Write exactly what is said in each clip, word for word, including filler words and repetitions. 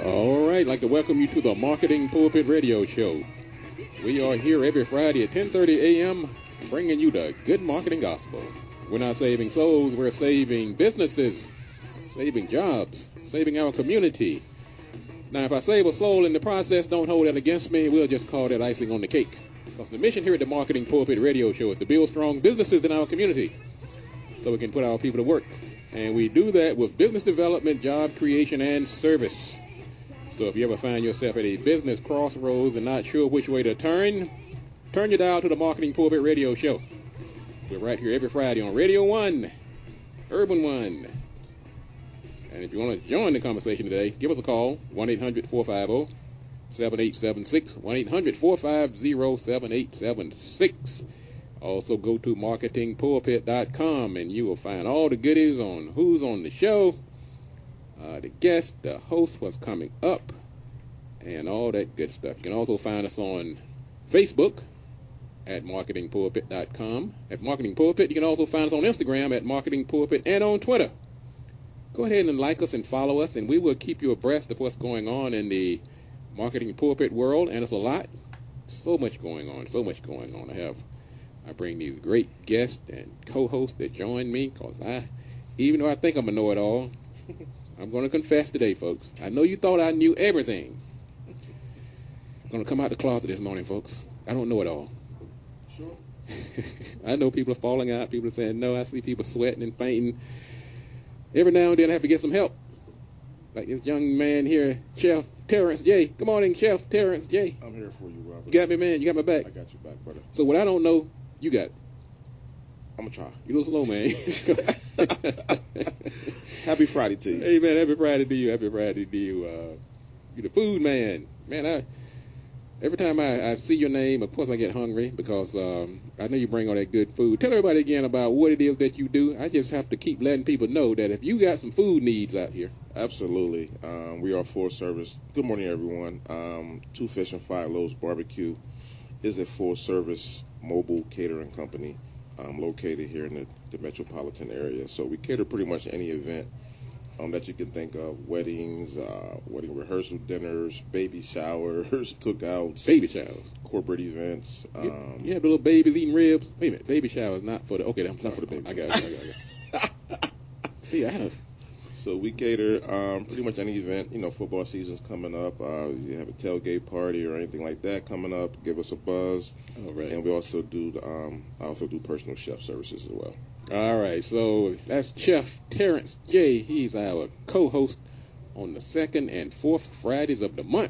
All right, I'd like to welcome you to the Marketing Pulpit Radio Show. We are here every Friday at ten thirty a.m. bringing you the good marketing gospel. We're not saving souls, we're saving businesses, saving jobs, saving our community. Now, if I save a soul in the process, don't hold that against me. We'll just call that icing on the cake. Because the mission here at the Marketing Pulpit Radio Show is to build strong businesses in our community so we can put our people to work. And we do that with business development, job creation, and service. So if you ever find yourself at a business crossroads and not sure which way to turn, turn your dial to the Marketing Pulpit Radio Show. We're right here every Friday on Radio One, Urban One. And if you want to join the conversation today, give us a call, one eight hundred four five zero seven eight seven six, one eight hundred four five zero seven eight seven six. Also go to marketing pulpit dot com and you will find all the goodies on who's on the show, uh, the guest, the host, what's coming up, and all that good stuff. You can also find us on Facebook at marketing pulpit dot com. At Marketing Pulpit, you can also find us on Instagram at Marketing Pulpit and on Twitter. Go ahead and like us and follow us, and we will keep you abreast of what's going on in the Marketing Pulpit world, and it's a lot. So much going on, so much going on. I have, I bring these great guests and co-hosts that join me, because I, even though I think I'm a know-it-all, I'm going to confess today, folks. I know you thought I knew everything. I'm going to come out the closet this morning, folks. I don't know it all. Sure. I know people are falling out. People are saying no. I see people sweating and fainting. Every now and then I have to get some help. Like this young man here, Chef Terrence J. Good morning, Chef Terrence J. I'm here for you, Robert. You got me, man. You got my back. I got your back, brother. So what I don't know, you got it. I'm going to try. You a little slow, man. Happy Friday to you. Hey, man, happy Friday to you. Happy Friday to you. Uh, you're the food man. Man, I every time I, I see your name, of course I get hungry because um, I know you bring all that good food. Tell everybody again about what it is that you do. I just have to keep letting people know that if you got some food needs out here. Absolutely. Um, we are full service. Good morning, everyone. Um, Two Fish and Five Loaves Barbecue is a full service mobile catering company um, located here in the, the metropolitan area. So we cater pretty much any event um, that you can think of: weddings, uh, wedding rehearsal dinners, baby showers, cookouts, Baby showers. corporate events. Um, You have little babies eating ribs. Wait a minute. Baby showers not for the. Okay, that's not for the Sorry, baby. I got it. I got it. I got it. See, I had a. So we cater um, pretty much any event. You know, football season's coming up. Uh, you have a tailgate party or anything like that coming up, give us a buzz. All right. And we also do the, um, I also do personal chef services as well. All right, so that's Chef Terrence J. He's our co-host on the second and fourth Fridays of the month.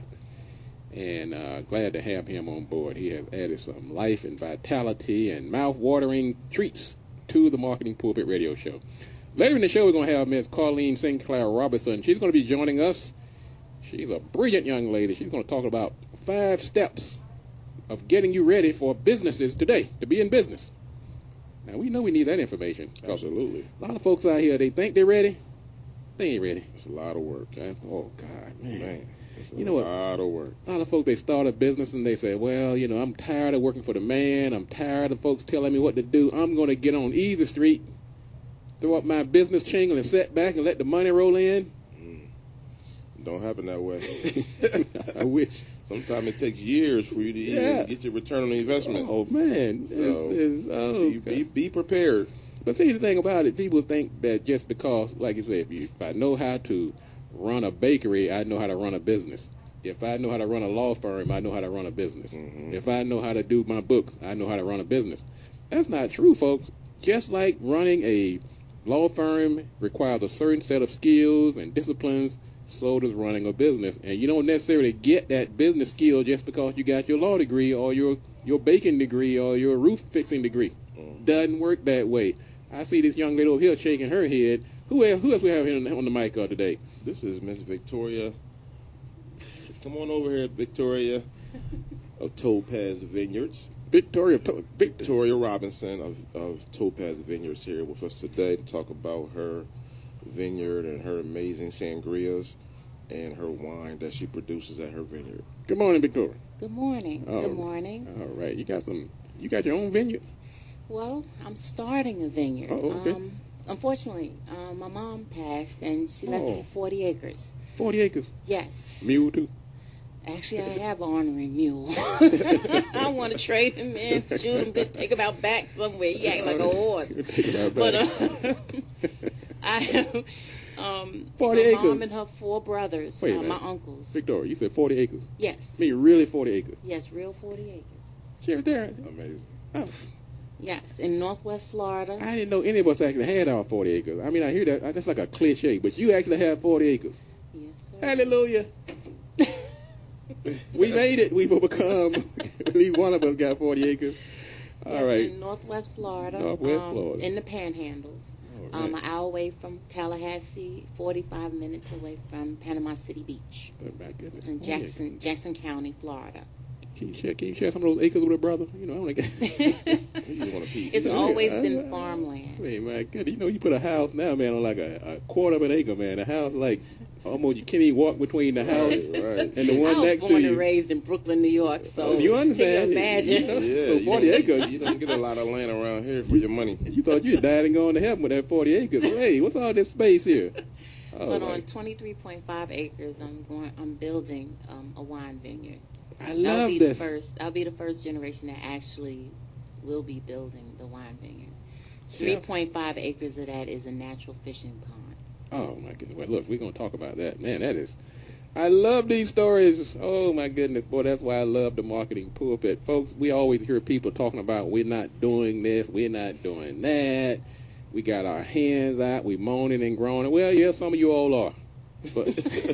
And uh, glad to have him on board. He has added some life and vitality and mouth-watering treats to the Marketing Pulpit Radio Show. Later in the show, we're going to have Miss Colleen Sinclair Robertson. She's going to be joining us. She's a brilliant young lady. She's going to talk about five steps of getting you ready for businesses today, to be in business. Now, we know we need that information. Absolutely. A lot of folks out here, they think they're ready. They ain't ready. It's a lot of work. Okay? Oh, God, man. Man, it's a You know what? lot of work. A lot of folks, they start a business and they say, well, you know, I'm tired of working for the man. I'm tired of folks telling me what to do. I'm going to get on Easy Street, throw up my business shingle and sit back and let the money roll in. Mm. Don't happen that way. I wish. Sometimes it takes years for you to even Yeah. get your return on investment. Oh, man. So, It's- it's- oh, be, God. be, be prepared. But see, the thing about it, people think that just because, like you say, if, you, if I know how to run a bakery, I know how to run a business. If I know how to run a law firm, I know how to run a business. Mhm. If I know how to do my books, I know how to run a business. That's not true, folks. Just like running a law firm requires a certain set of skills and disciplines, so does running a business. And you don't necessarily get that business skill just because you got your law degree or your, your baking degree or your roof fixing degree. Mhm. Doesn't work that way. I see this young lady over here shaking her head. Who else, who else we have here on the, on the mic uh, today? This is Miss Victoria. Come on over here, Victoria, of Topaz Vineyards. Victoria. To- Vic- Victoria Robinson of, of Topaz Vineyards here with us today to talk about her vineyard and her amazing sangrias and her wine that she produces at her vineyard. Good morning, Victoria. Good morning. Oh. Good morning. All right, you got some. You got your own vineyard. Well, I'm starting a vineyard. Oh, okay. Um, unfortunately, um, my mom passed, and she left Oh. me forty acres. Forty acres. Yes. Mule too. Actually, I have an ornery mule. I want to trade him in, shoot him, then take him out back somewhere. He act like a horse. Take him out But back. uh, I have um, forty my acres. mom and her four brothers, Wait a uh, my minute. uncles. Victoria, you said forty acres. Yes. I mean, really forty acres. Yes, real forty acres. Sheriff there. Amazing. Oh, Yes, in Northwest Florida. I didn't know any of us actually had our forty acres. I mean, I hear that. That's like a cliche, but you actually have forty acres. Yes, sir. Hallelujah. We made it. We've overcome. At least one of us got forty acres. All Yes, right. in Northwest Florida. Northwest um, Florida. In the Panhandles. All Um, right. an hour away from Tallahassee, forty-five minutes away from Panama City Beach Oh, my goodness. in forty acres. Jackson, Jackson County, Florida. Can you share? Can you share some of those acres with a brother? You know, I want to get. You just want a piece. It's Yeah, always I- been I- farmland. Hey, my goodness. You know, you put a house now, man, on like a, a quarter of an acre, man. A house like almost you can't even walk between the house Right. and the I one was next to born you. and raised in Brooklyn, New York, so Oh, you understand? can you imagine? You know, Yeah, so you forty don't- acres. You don't get a lot of land around here for your money. You thought you died and going to heaven with that forty acres. Hey, what's all this space here? Oh, But my- on twenty-three point five acres, I'm going. I'm building um, a wine vineyard. I I'll love be this. the first. I'll be the first generation that actually will be building the wine vineyard. Three point five acres of that is a natural fishing pond. Oh my goodness! Well, look, we're gonna talk about that, man. That is, I love these stories. Oh my goodness, boy, that's why I love the marketing pulpit, folks. We always hear people talking about we're not doing this, we're not doing that. We got our hands out, we moaning and groaning. Well, yeah, some of you all are, but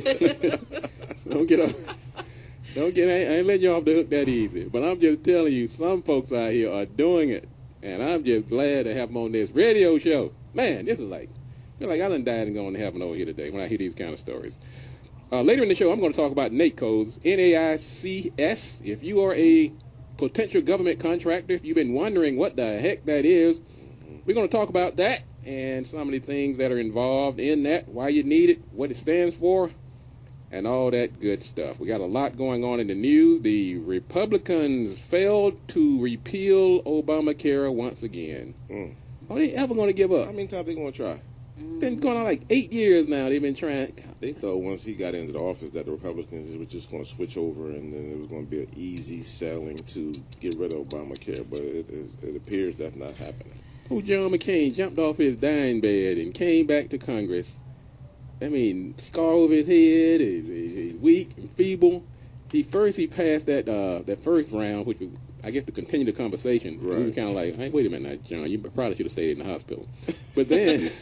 don't get off. Don't get. I ain't, I ain't letting you off the hook that easy. But I'm just telling you, some folks out here are doing it, and I'm just glad to have them on this radio show. Man, this is like, I feel like I done died and gone to heaven over here today when I hear these kind of stories. Uh, later in the show, I'm going to talk about NAICS, N A I C S. If you are a potential government contractor, if you've been wondering what the heck that is, we're going to talk about that and some of the things that are involved in that, why you need it, what it stands for, and all that good stuff. We got a lot going on in the news. The Republicans failed to repeal Obamacare once again. Mm. Are they ever going to give up? How many times they gonna try? Been going on like eight years now. They've been trying. They thought once he got into the office that the Republicans were just going to switch over and then it was going to be an easy selling to get rid of Obamacare, but it, is, it appears that's not happening. Oh, John McCain jumped off his dying bed and came back to Congress. I mean, scar over his head, he's, he's weak and feeble. He first he passed that uh, that first round, which was, I guess, to continue the conversation. Right. We were kind of like, hey, wait a minute, now, John, you probably should have stayed in the hospital. But then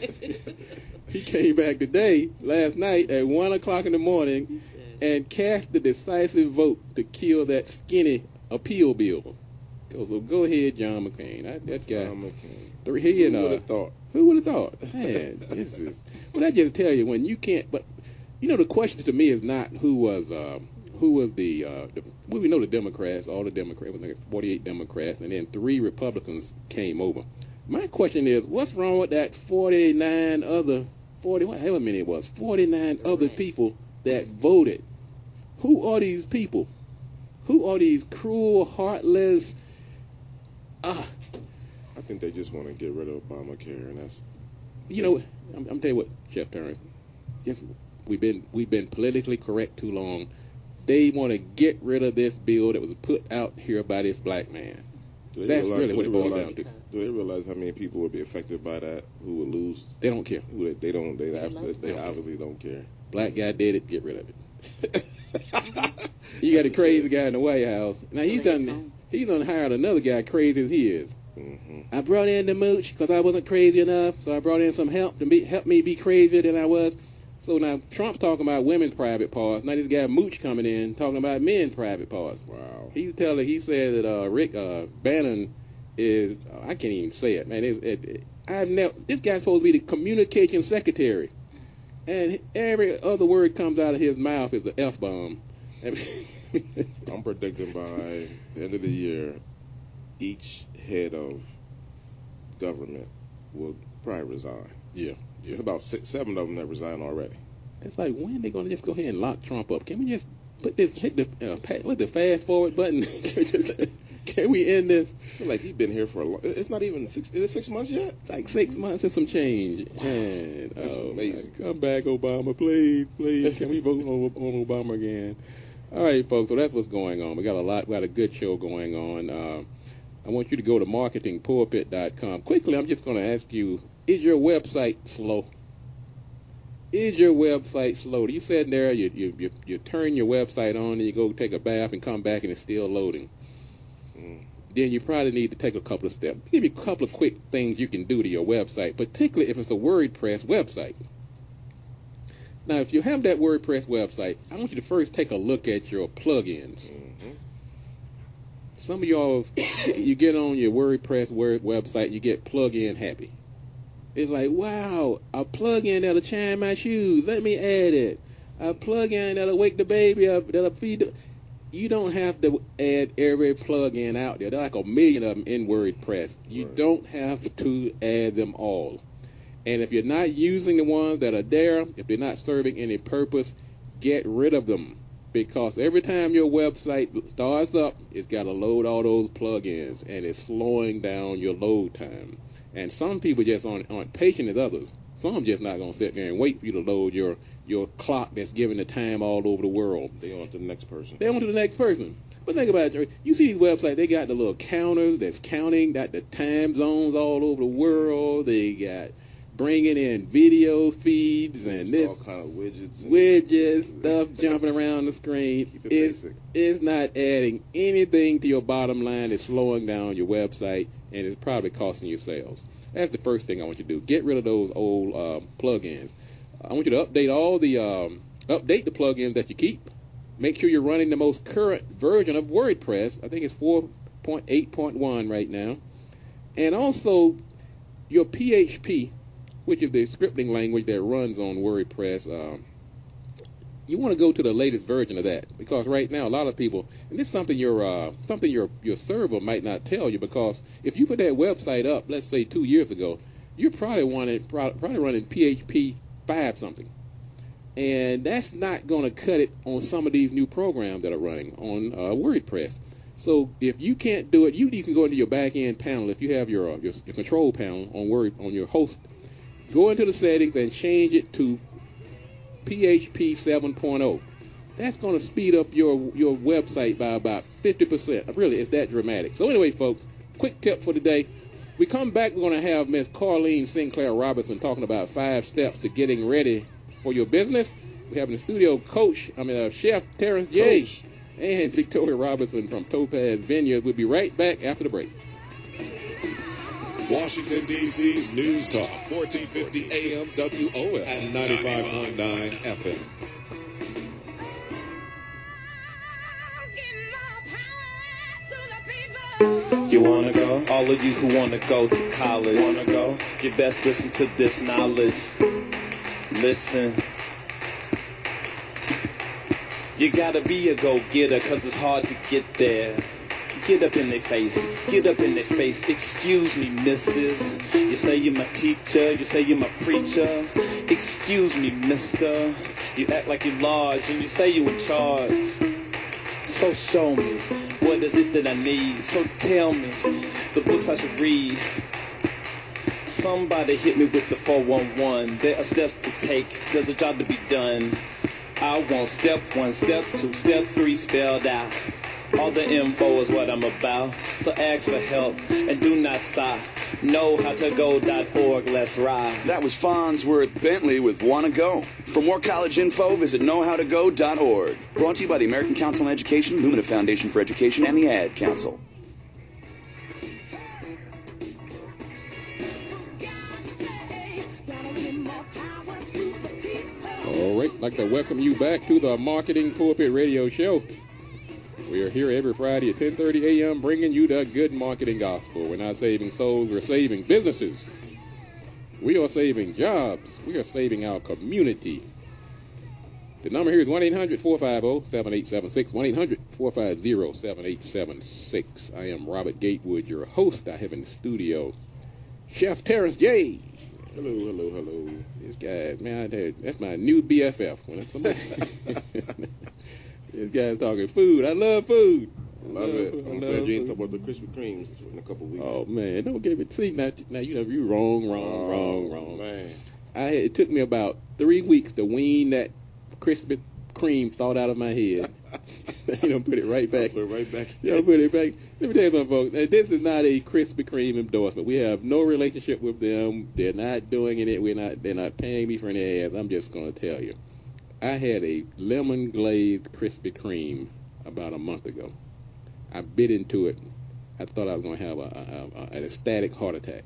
he came back today, last night at one o'clock in the morning, and cast the decisive vote to kill that skinny appeal bill. So, so go ahead, John McCain. That, that guy. John McCain. Three, he and, Who would uh, have thought? Who would have thought? Man, this is. Well, I just tell you, when you can't. But you know, the question to me is not who was uh, who was the. Uh, the well, we know the Democrats, all the Democrats, was like forty-eight Democrats, and then three Republicans came over. My question is, what's wrong with that forty-nine other forty? However many it was, forty-nine other rest. people that voted. Who are these people? Who are these cruel, heartless? Ah. I think they just want to get rid of Obamacare, and that's You know, I'm, I'm telling you what, Jeff Turner. Just, we've been we've been politically correct too long. They want to get rid of this bill that was put out here by this black man. do they That's realize- really do what they it boils realize- down to. Do they realize how many people would be affected by that? Who would lose? They don't care. Who they, they don't? They, They absolutely, love they it. obviously don't care. Black guy did it. Get rid of it. You got a crazy guy in the White House. Now he's So it's done. on. He's done hired another guy crazy as he is. hmm I brought in the mooch because I wasn't crazy enough, so I brought in some help to be, help me be crazier than I was. So now Trump's talking about women's private parts. Now this guy Mooch coming in talking about men's private parts. Wow. He's telling. He said that uh, Rick uh, Bannon is. Uh, I can't even say it, man. It, it, it, I've never. This guy's supposed to be the communication secretary, and every other word comes out of his mouth is the f bomb. I'm predicting by the end of the year, each head of government will probably resign. yeah, yeah. There's about six, seven of them that resigned already. It's like, when are they going to just go ahead and lock Trump up? Can we just put this, hit the, uh, pa- with the fast forward button? Can we end this? I feel like he's been here for a long. It's not even six. Is it six months yet? It's like six months and some change. Man, That's oh, amazing. Come back, Obama, please, please. Can we vote on, on Obama again? All right, folks. So that's what's going on. We got a lot. We got a good show going on. Uh, I want you to go to marketing pulpit dot com. Quickly, I'm just going to ask you: is your website slow? Is your website slow? You sit there, you, you you you turn your website on, and you go take a bath and come back, and it's still loading. Mm. Then you probably need to take a couple of steps. Give you a couple of quick things you can do to your website, particularly if it's a WordPress website. Now, if you have that WordPress website, I want you to first take a look at your plugins. Mm-hmm. Some of y'all, you get on your WordPress word website, you get plug-in happy. It's like, wow, a plug-in that'll shine my shoes. Let me add it. A plug-in that'll wake the baby up, that'll feed the... You don't have to add every plug-in out there. There are like a million of them in WordPress. You Right. don't have to add them all. And if you're not using the ones that are there, if they're not serving any purpose, get rid of them. Because every time your website starts up, it's got to load all those plug-ins, and it's slowing down your load time. And some people just aren't, aren't patient as others. Some just not going to sit there and wait for you to load your, your clock that's giving the time all over the world. They on to the next person. They on to the next person. But think about it, Jerry. You see these websites, they got the little counters that's counting, got the time zones all over the world. They got bringing in video feeds and this all kind of widgets. And widgets, stuff jumping around the screen. Keep it It's, basic. it's not adding anything to your bottom line. It's slowing down your website, and it's probably costing you sales. That's the first thing I want you to do. Get rid of those old uh, plugins. I want you to update all the um, update the plugins that you keep. Make sure you're running the most current version of WordPress. I think it's four point eight point one right now. And also your P H P, which is the scripting language that runs on WordPress. Um, you want to go to the latest version of that, because right now a lot of people, and this is something your uh, something your your server might not tell you, because if you put that website up, let's say two years ago, you're probably wanting probably running P H P five something, and that's not going to cut it on some of these new programs that are running on uh, WordPress. So if you can't do it, you, you can go into your back end panel. If you have your, uh, your your control panel on Word on your host, go into the settings and change it to P H P seven point oh. That's going to speed up your your website by about fifty percent. Really, it's that dramatic. So anyway, folks, quick tip for today. We come back, we're going to have Miss Carlene Sinclair Robertson talking about five steps to getting ready for your business. We have in the studio Coach, I mean, uh, Chef Terrence J. Coach. And Victoria Robertson from Topaz Vineyard. We'll be right back after the break. Washington, D C's News Talk, fourteen fifty A M W O L and ninety-five point nine F M. You wanna go? All of you who wanna go to college, wanna go? You best listen to this knowledge. Listen. You gotta be a go-getter, cause it's hard to get there. Get up in their face, get up in their space. Excuse me, missus. You say you're my teacher, you say you're my preacher. Excuse me, mister. You act like you're large and you say you're in charge. So show me, what is it that I need? So tell me, the books I should read. Somebody hit me with the four one one. There are steps to take, there's a job to be done. I want step one, step two, step three spelled out. All the info is what I'm about. So ask for help and do not stop. know how to go dot org. Let's ride. That was Farnsworth Bentley with Wanna Go. For more college info, visit know how to go dot org. Brought to you by the American Council on Education, Lumina Foundation for Education, and the Ad Council. All right, I'd like to welcome you back to the Marketing Pulpit Radio Show. We are here every Friday at ten thirty a.m. bringing you the good marketing gospel. We're not saving souls, we're saving businesses. We are saving jobs. We are saving our community. The number here is one eight hundred four five zero seven eight seven six, one eight hundred four five zero seven eight seven six. I am Robert Gatewood, your host. I have in the studio Chef Terrence J. Hello, hello, hello. This guy, man, I tell you, that's my new B F F. When somebody, this guy's talking food. I love food. Love it. I'm glad you ain't talk about the Krispy Kremes in a couple weeks. Oh man, don't give it. See now, now you know you wrong, wrong, Oh, wrong, wrong. Man. I had, it took me about three weeks to wean that Krispy Kreme thought out of my head. You know, put it right back. Put it right back. You know, put it back. Let me tell you something, folks. Now, this is not a Krispy Kreme endorsement. We have no relationship with them. They're not doing it. We're not. They're not paying me for any ads. I'm just going to tell you. I had a lemon glazed Krispy Kreme about a month ago. I bit into it. I thought I was going to have a, a, a, an ecstatic heart attack.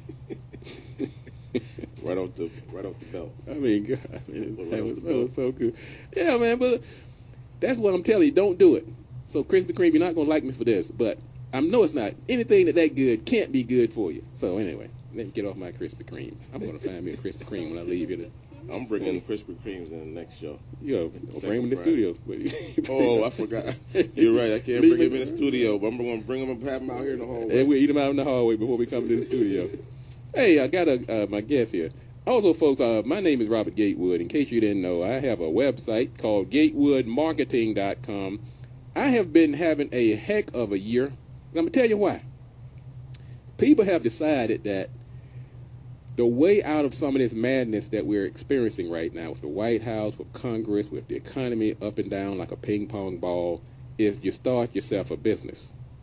Right off the right off the belt. I mean, God, I mean, Right that off was, the that was belt. so good. Yeah, man, but that's what I'm telling you. Don't do it. So, Krispy Kreme, you're not going to like me for this, but I know it's not. Anything that that good can't be good for you. So, anyway, let me get off my Krispy Kreme. I'm going to find me a Krispy Kreme when I leave here. I'm bringing Krispy Kremes in the next show. You know, I'll bring them in the Friday. studio. Oh, I forgot. You're right. I can't Leave bring it- him in the studio, but I'm going to bring him and have him out here in the hallway. And we'll eat them out in the hallway before we come to the studio. Hey, I got a, uh, my guest here. Also, folks, uh, my name is Robert Gatewood. In case you didn't know, I have a website called gatewood marketing dot com. I have been having a heck of a year. I'm going to tell you why. People have decided that the way out of some of this madness that we're experiencing right now with the White House, with Congress, with the economy up and down like a ping pong ball, is you start yourself a business.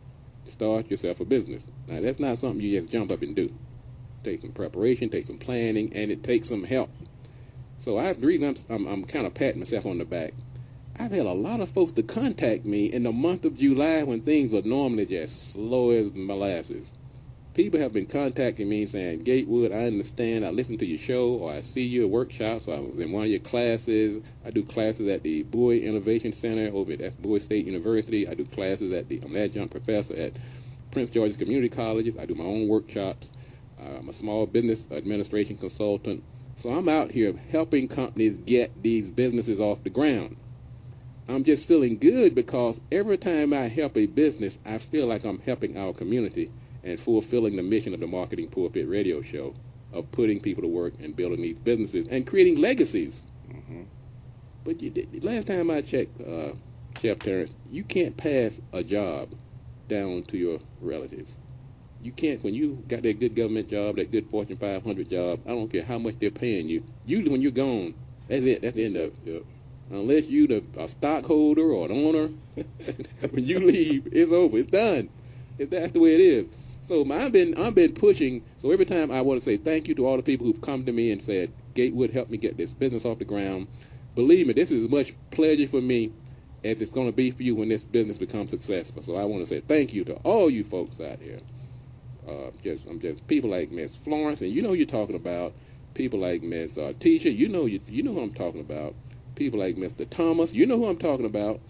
Start yourself a business. Now, that's not something you just jump up and do. Take some preparation, take some planning, and it takes some help. So I, the reason I'm, I'm, I'm kind of patting myself on the back, I've had a lot of folks to contact me in the month of July when things are normally just slow as molasses. People have been contacting me saying, Gatewood, I understand, I listen to your show, or I see you at workshops, or I was in one of your classes. I do classes at the Bowie Innovation Center over at that's Bowie State University. I do classes at the, I'm an adjunct professor at Prince George's Community Colleges. I do my own workshops. Uh, I'm a small business administration consultant. So I'm out here helping companies get these businesses off the ground. I'm just feeling good because every time I help a business, I feel like I'm helping our community and fulfilling the mission of the Marketing Pulpit Radio Show of putting people to work and building these businesses and creating legacies. Mm-hmm. But you did, last time I checked, uh, Chef Terrence, you can't pass a job down to your relatives. You can't, when you got that good government job, that good Fortune five hundred job, I don't care how much they're paying you. Usually when you're gone, that's it. That's the end of it. Yep. Unless you the a stockholder or an owner, when you leave, it's over. It's done. If that's the way it is. So my, I've been I've been pushing. So every time I want to say thank you to all the people who've come to me and said, Gatewood, help me get this business off the ground. Believe me, this is as much pleasure for me as it's going to be for you when this business becomes successful. So I want to say thank you to all you folks out here. Uh, just I'm just people like Miss Florence, and you know who you're talking about. People like Miss uh, Tisha, you know you you know who I'm talking about. People like Mister Thomas, you know who I'm talking about.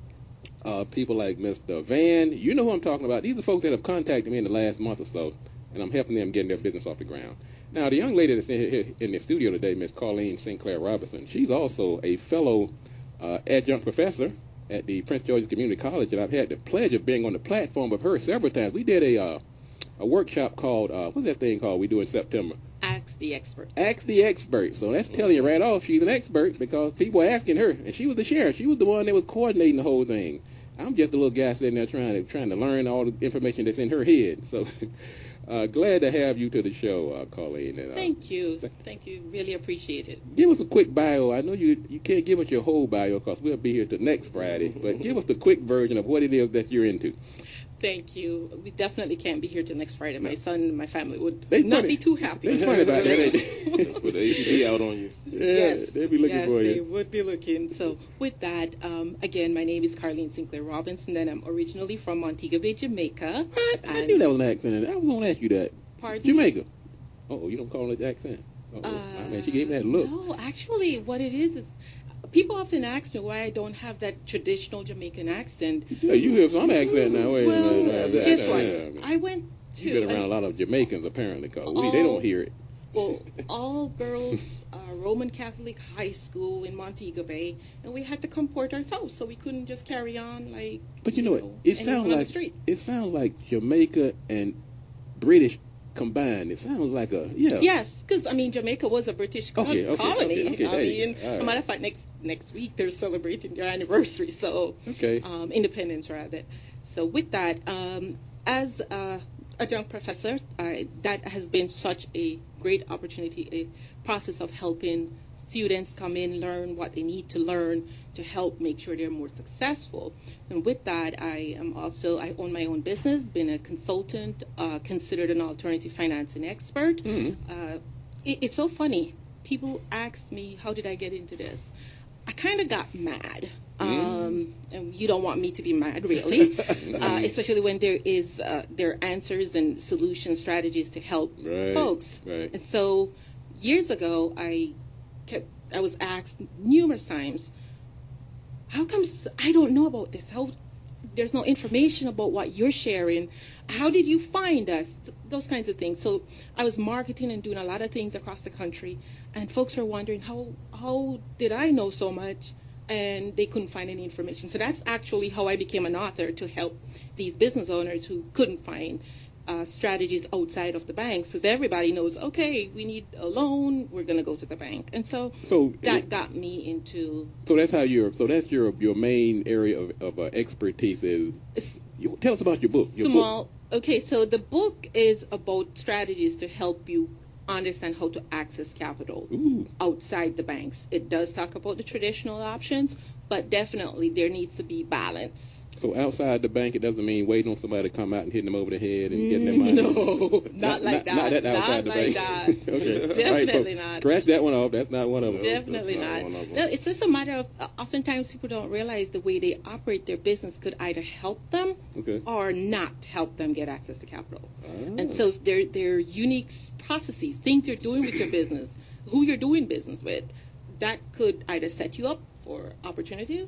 Uh, people like Mister Van, you know who I'm talking about. These are folks that have contacted me in the last month or so, and I'm helping them getting their business off the ground. Now, the young lady that's in, here, in the studio today, Miss Colleen Sinclair Robinson, she's also a fellow uh, adjunct professor at the Prince George's Community College, and I've had the pleasure of being on the platform with her several times. We did a uh, a workshop called, uh, what's that thing called we do in September? Ask the expert. Ask the expert. So that's telling you right off she's an expert because people were asking her, and she was the sheriff. She was the one that was coordinating the whole thing. I'm just a little guy sitting there trying to trying to learn all the information that's in her head. So uh, glad to have you to the show, uh, Colleen. And, uh, Thank you. Thank you. Really appreciate it. Give us a quick bio. I know you you can't give us your whole bio because we'll be here till next Friday, but give us the quick version of what it is that you're into. Thank you. We definitely can't be here till next Friday. My son and my family would They not funny. be too happy. They funny about that, ain't they? Put the A P D out on you. Yeah, Yes, they'll be looking yes, for they you. would be looking. So with that, um, again, my name is Carlene Sinclair Robinson, and I'm originally from Montego Bay, Jamaica. I, I And- knew that was an accent. in it. I was going to ask you that. Pardon? Jamaica. Oh, you don't call it accent. Oh, Uh, I mean, she gave me that look. No, actually, what it is is people often ask me why I don't have that traditional Jamaican accent. Yeah, you have some accent now. Wait a Well, minute. yeah, guess yeah, what? yeah. I went to You've been around a an- lot of Jamaicans, apparently, because they don't hear it. well, all girls uh, Roman Catholic high school in Montego Bay, and we had to comport ourselves, so we couldn't just carry on like. But you know what? It anyone sounds on the like street. it sounds like Jamaica and British combined. It sounds like a yeah. Yes, because I mean Jamaica was a British co- Okay, okay, colony. okay, okay, I there you mean, go. All right. a matter of fact, next next week they're celebrating their anniversary, so Okay. um, independence rather. So with that, um, as a adjunct professor, uh, that has been such a great opportunity, a process of helping students come in, learn what they need to learn to help make sure they're more successful. And with that, I am also, I own my own business, been a consultant, uh, considered an alternative financing expert. Mm-hmm. Uh, it, it's so funny. People ask me, how did I get into this? I kind of got mad. Um, and you don't want me to be mad, really, uh, especially when there is uh, there are answers and solution strategies to help right, folks. Right. And so, years ago, I kept I was asked numerous times, "How come I don't know about this? How there's no information about what you're sharing? How did you find us?" Those kinds of things. So I was marketing and doing a lot of things across the country, and folks are wondering how how did I know so much? And they couldn't find any information. So that's actually how I became an author, to help these business owners who couldn't find uh, strategies outside of the banks. Because everybody knows, okay, we need a loan, we're going to go to the bank. And so, so that it, got me into... So that's how you're, so that's your your main area of, of uh, expertise is... You, tell us about your book. Your small. book. Okay, so the book is about strategies to help you understand how to access capital Ooh. outside the banks. It does talk about the traditional options, but definitely there needs to be balance. So outside the bank, it doesn't mean waiting on somebody to come out and hitting them over the head and getting their money. No, not, not like that. Not that outside not the like bank. that. Okay. Definitely right, so not. Scratch that one off. That's not one of them. Definitely That's not. not one of them. No, it's just a matter of, uh, oftentimes people don't realize the way they operate their business could either help them Okay. or not help them get access to capital. Ah. And so they're, they're unique processes, things you're doing with your business, who you're doing business with, that could either set you up for opportunities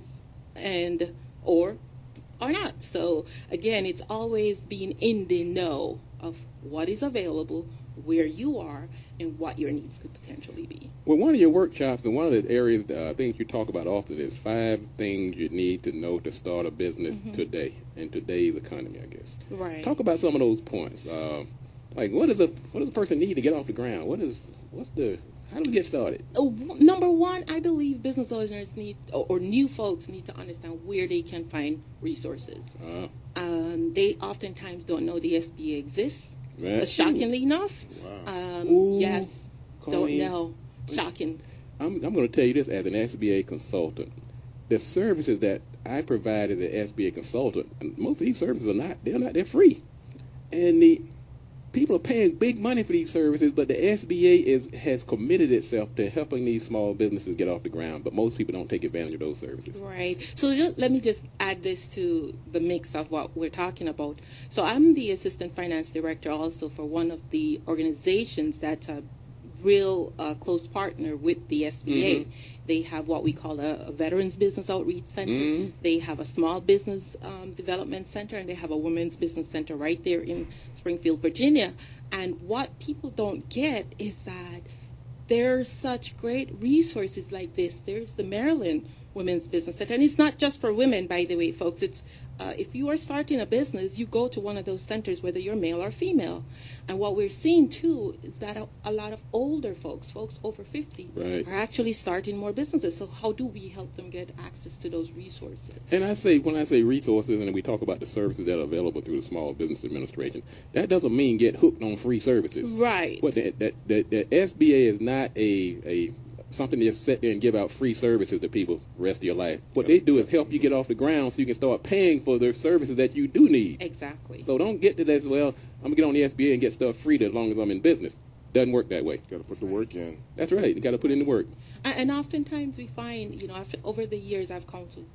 and or or not. So again, it's always being in the know of what is available, where you are, and what your needs could potentially be. Well, one of your workshops and one of the areas, uh, things you talk about often is five things you need to know to start a business Mm-hmm. today in today's economy, I guess. Right. Talk about some of those points. Uh, like, what does a what does a person need to get off the ground? What is what's the how do we get started? Uh, w- number one, I believe business owners need, or, or new folks need to understand where they can find resources. Uh, Um, they oftentimes don't know the S B A exists. Right. Uh, shockingly enough, Wow. um, Ooh, yes, don't Colleen. know. Shocking. I'm, I'm going to tell you this as an S B A consultant. The services that I provide as an S B A consultant, and most of these services are not, they're not, they're free. And the people are paying big money for these services, but the S B A is, has committed itself to helping these small businesses get off the ground, but most people don't take advantage of those services. Right. So just, let me just add this to the mix of what we're talking about. So I'm the assistant finance director also for one of the organizations that's a real uh, close partner with the S B A. Mm-hmm. They have what we call a, a Veterans Business Outreach Center. Mhm. They have a Small Business um, Development Center, and they have a Women's Business Center right there in Springfield, Virginia. And what people don't get is that there's such great resources like this. There's the Maryland Women's Business Center, and it's not just for women, by the way, folks. It's uh, if you are starting a business, you go to one of those centers, whether you're male or female. And what we're seeing too is that a, a lot of older folks, folks over fifty, Right. are actually starting more businesses. So how do we help them get access to those resources? And I say, when I say resources, and we talk about the services that are available through the Small Business Administration, that doesn't mean get hooked on free services. Right. What the, that, the, the S B A is not a, a something to just sit there and give out free services to people the rest of your life. What they do is help you get off the ground so you can start paying for the services that you do need. Exactly. So don't get to that, well, I'm going to get on the S B A and get stuff free as long as I'm in business. Doesn't work that way. Got to put the work in. That's right. You got to put in the work. And, and oftentimes we find, you know, after, over the years I've counseled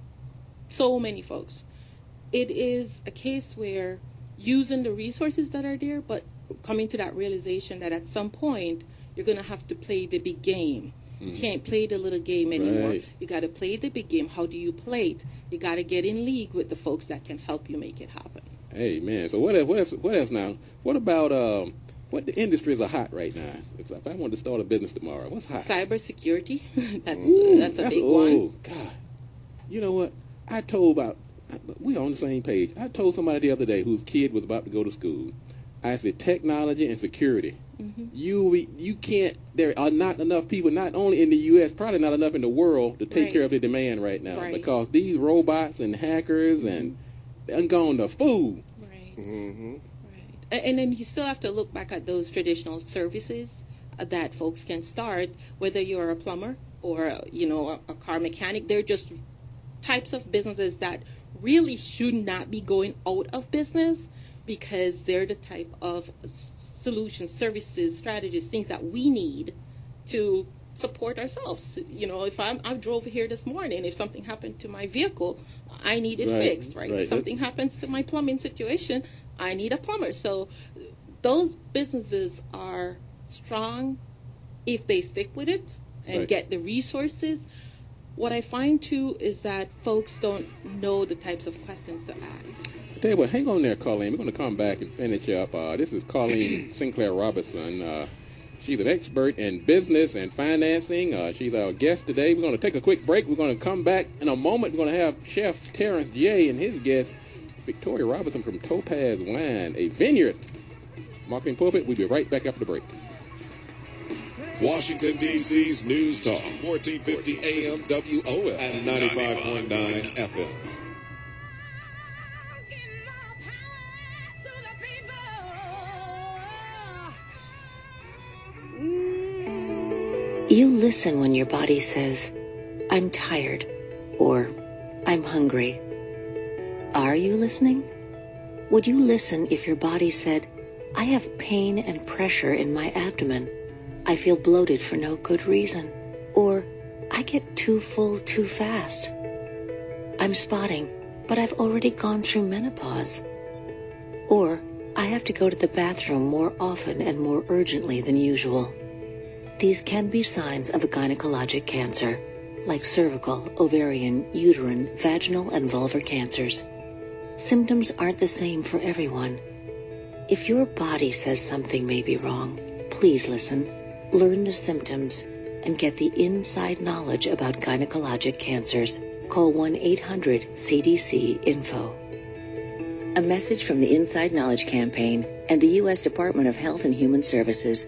so many folks. It is a case where using the resources that are there, but coming to that realization that at some point you're going to have to play the big game. You can't play the little game anymore. Right. You got to play the big game. How do you play it? You got to get in league with the folks that can help you make it happen. Hey, man. So what else, what else, what else now? What about um, what the industries are hot right now? If, if I wanted to start a business tomorrow, what's hot? Cybersecurity, that's Ooh, that's a big oh, one. God. You know what? I told about, we're on the same page. I told somebody the other day whose kid was about to go to school. I said technology and security. Mm-hmm. You you can't, there are not enough people, not only in the U S, probably not enough in the world to take Right. care of the demand right now. Right. Because these robots and hackers and and gone to food. Right. Mm-hmm. Right. And, and then you still have to look back at those traditional services uh, that folks can start, whether you're a plumber or, uh, you know, a, a car mechanic. They're just types of businesses that really should not be going out of business because they're the type of solutions, services, strategies, things that we need to support ourselves. You know, if I'm, I drove here this morning, if something happened to my vehicle, I need it Right, fixed, right? right. If something happens to my plumbing situation, I need a plumber. So those businesses are strong if they stick with it and Right. get the resources. What I find too is that folks don't know the types of questions to ask. I tell you what, hang on there, Colleen. We're going to come back and finish up. Uh, this is Colleen Sinclair Robertson. Uh, she's an expert in business and financing. Uh, she's our guest today. We're going to take a quick break. We're going to come back in a moment. We're going to have Chef Terrence J. and his guest, Victoria Robinson from Topaz Wine, a vineyard. Marketing Pulpit, we'll be right back after the break. Washington, D C's News Talk, fourteen fifty A M W O L and ninety-five point nine F M. You listen when your body says, I'm tired, or I'm hungry. Are you listening? Would you listen if your body said, I have pain and pressure in my abdomen. I feel bloated for no good reason. Or, I get too full too fast. I'm spotting, but I've already gone through menopause. Or, I have to go to the bathroom more often and more urgently than usual. These can be signs of a gynecologic cancer, like cervical, ovarian, uterine, vaginal, and vulvar cancers. Symptoms aren't the same for everyone. If your body says something may be wrong, please listen. Learn the symptoms and get the inside knowledge about gynecologic cancers. Call one eight hundred C D C info. A message from the Inside Knowledge Campaign and the U S Department of Health and Human Services.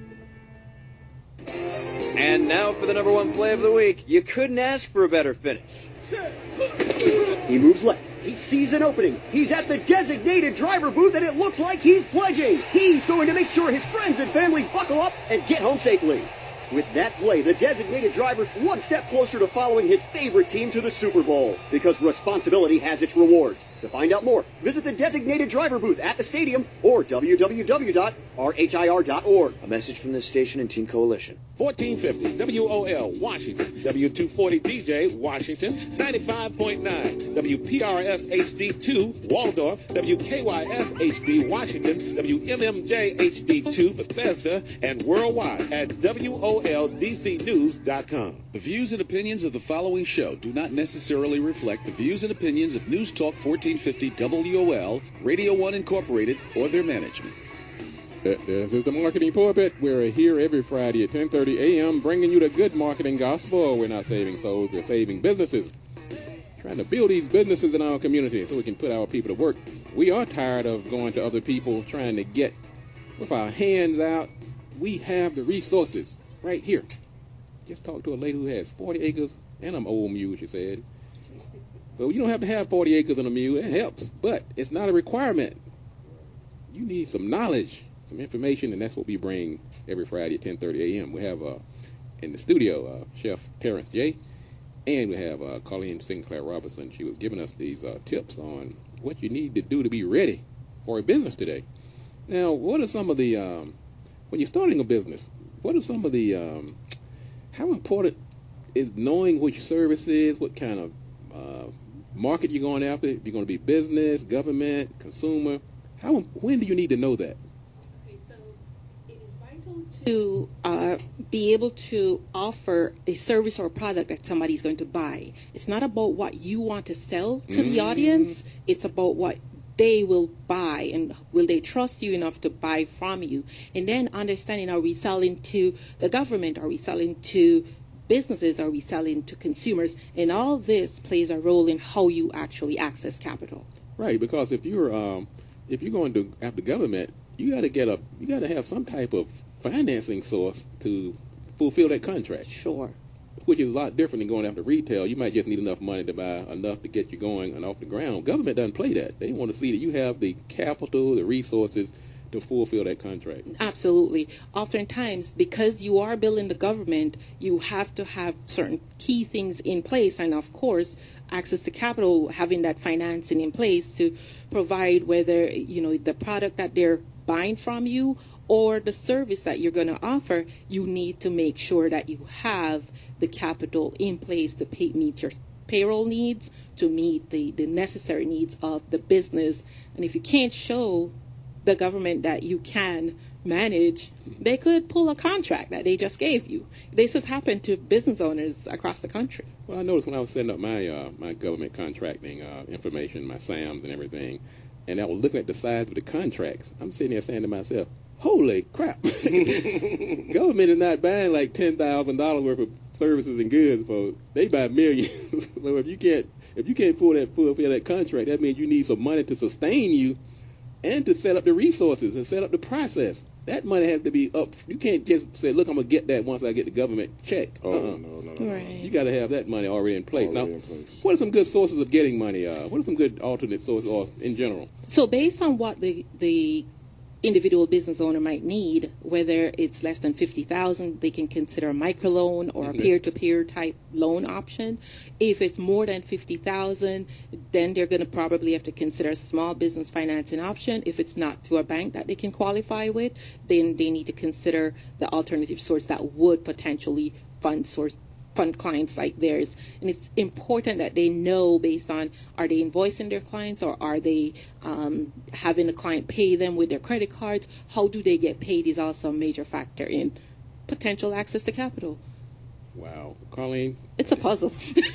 And now for the number one play of the week. You couldn't ask for a better finish. He moves left. He sees an opening. He's at the designated driver booth, and it looks like he's pledging. He's going to make sure his friends and family buckle up and get home safely. With that play, the designated driver's one step closer to following his favorite team to the Super Bowl, because responsibility has its rewards. To find out more, visit the designated driver booth at the stadium or w w w dot r h i r dot org. A message from this station and Team Coalition. fourteen fifty W O L Washington, W two forty D J Washington, ninety-five point nine W P R S H D two Waldorf, W K Y S H D Washington, W M M J H D two Bethesda, and worldwide at W O L D C news dot com. The views and opinions of the following show do not necessarily reflect the views and opinions of News Talk fourteen fifty W O L, Radio one Incorporated, or their management. This is the Marketing Pulpit. We're here every Friday at ten thirty A M bringing you the good marketing gospel. We're not saving souls, we're saving businesses. Trying to build these businesses in our community so we can put our people to work. We are tired of going to other people trying to get with our hands out. We have the resources right here. Just talked to a lady who has forty acres and an old mule, she said. But you don't have to have forty acres and a mule. It helps, but it's not a requirement. You need some knowledge, some information, and that's what we bring every Friday at ten thirty A M We have uh, in the studio uh, Chef Terrence J. And we have uh, Colleen Sinclair Robertson. She was giving us these uh, tips on what you need to do to be ready for a business today. Now, what are some of the, um, when you're starting a business, what are some of the, um, how important is knowing what your service is, what kind of uh, market you're going after, if you're going to be business, government, consumer? How, when do you need to know that? To uh, be able to offer a service or a product that somebody's going to buy. It's not about what you want to sell to mm. the audience. It's about what they will buy, and will they trust you enough to buy from you? And then understanding, are we selling to the government? Are we selling to businesses? Are we selling to consumers? And all this plays a role in how you actually access capital. Right, because if you're um, if you're going to after government, you got to get a you got to have some type of financing source to fulfill that contract. Sure. which is a lot different than going after retail. You might just need enough money to buy enough to get you going and off the ground. Government doesn't play that. They want to see that you have the capital, the resources to fulfill that contract. Absolutely. Oftentimes, because you are building the government, you have to have certain key things in place, and of course, access to capital, having that financing in place to provide whether, you know, the product that they're buying from you or the service that you're going to offer, you need to make sure that you have the capital in place to pay, meet your payroll needs, to meet the, the necessary needs of the business. And if you can't show the government that you can manage, they could pull a contract that they just gave you. This has happened to business owners across the country. Well, I noticed when I was setting up my uh, my government contracting uh, information, my SAMs and everything, and I was looking at the size of the contracts, I'm sitting there saying to myself, holy crap, government is not buying like ten thousand dollars worth of services and goods, folks. They buy millions. So if you can't if you can't pull that fulfill that contract, that means you need some money to sustain you and to set up the resources and set up the process. That money has to be up. You can't just say, look, I'm going to get that once I get the government check. Oh, uh-uh. no, no, no. Right. You got to have that money already in place. Already now, in place. What are some good sources of getting money? Uh, what are some good alternate sources or in general? So based on what the the individual business owner might need, whether it's less than fifty thousand dollars, they can consider a microloan or a peer-to-peer type loan option. If it's more than fifty thousand dollars, then they're going to probably have to consider a small business financing option. If it's not through a bank that they can qualify with, then they need to consider the alternative source that would potentially fund source fund clients like theirs. And it's important that they know based on, are they invoicing their clients, or are they um, having the client pay them with their credit cards? How do they get paid is also a major factor in potential access to capital. Wow. Colleen? It's a puzzle.